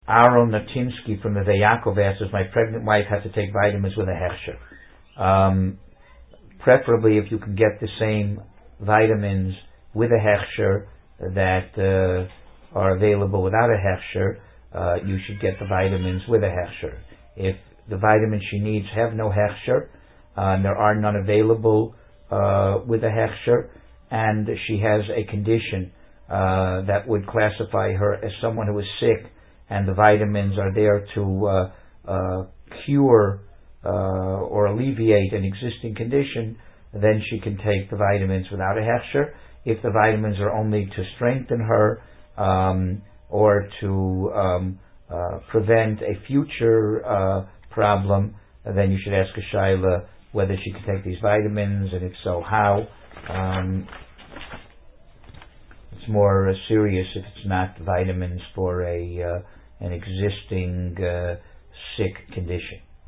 Aaron Natinsky from the Veyakov asks, my pregnant wife has to take vitamins with a hechsher. Preferably if you can get the same vitamins with a hechsher that are available without a hechsher, you should get the vitamins with a hechsher. If the vitamins she needs have no hechsher, and there are none available with a hechsher, and she has a condition that would classify her as someone who is sick, and the vitamins are there to cure or alleviate an existing condition, then she can take the vitamins without a hechsher. If the vitamins are only to strengthen her or to prevent a future problem, then you should ask a shaila whether she can take these vitamins, and if so, how. It's more serious if it's not vitamins for an existing sick condition.